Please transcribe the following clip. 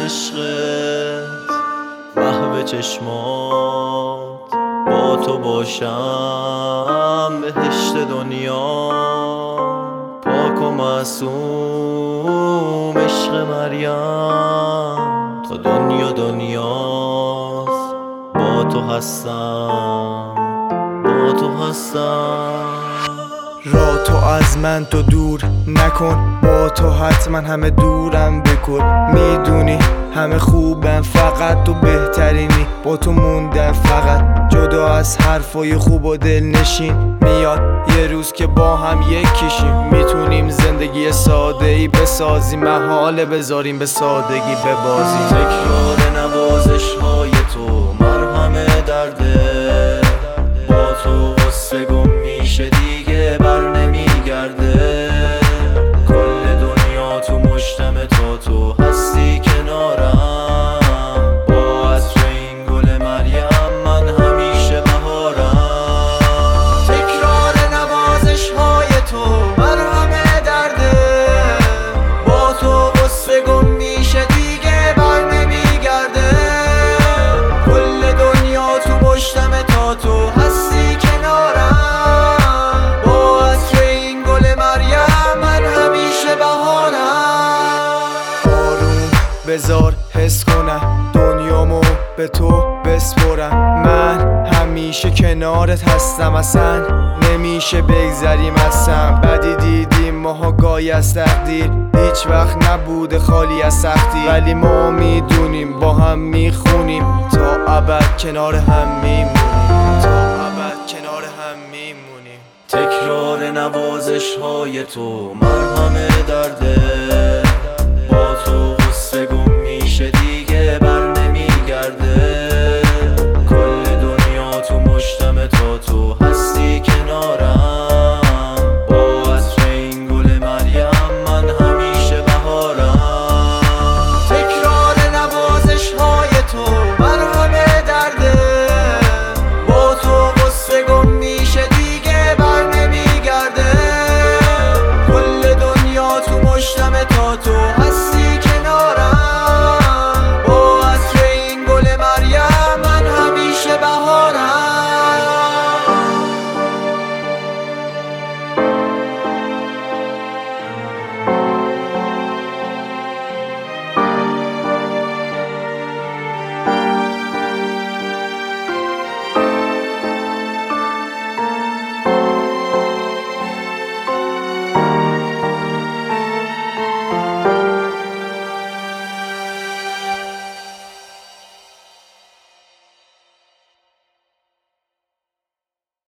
عشقت محو چشمات، با تو باشم بهشت دنیا. پاک و معصوم عشق مریم، تا دنیا دنیاست با تو هستم، با تو هستم. را تو از من تو دور نکن، با تو حتما همه دورم بکن. میدونی همه خوبم، فقط تو بهترینی، با تو موندم فقط. جدا از حرفای خوب و دل نشین، میاد یه روز که با هم یکیشیم. میتونیم زندگی ساده ای بسازیم، محاله بذاریم به سادگی ببازیم. تکرار نوازش های تو مرهم درده، با تو غصه گم میشه دیگه بر نمیگرده. کل دنیا تو مشتم تا تو هستی کنارم، با عطر این گل مریم من همیشه بهارم. تکرار نوازش های تو مرهم درده، با تو غصه گم میشه دیگه بر نمیگرده. کل دنیا تو مشتم تا تو هستی کنارم، با عطر این گل مریم من همیشه بهارم. آروم بذار حس کنم دنیامو به تو بسپرم. من همیشه کنارت هستم، اصلا نمیشه بگذریم اصلا. بدی دیدیم ماها گاهی از تقدیر، هیچ وقت نبوده خالی از سختی. ولی ما میدونیم با هم میخونیم، تا ابد کنار هم میمونیم، تا ابد کنار هم میمونیم. تکرار نوازش های تو مرهم درده،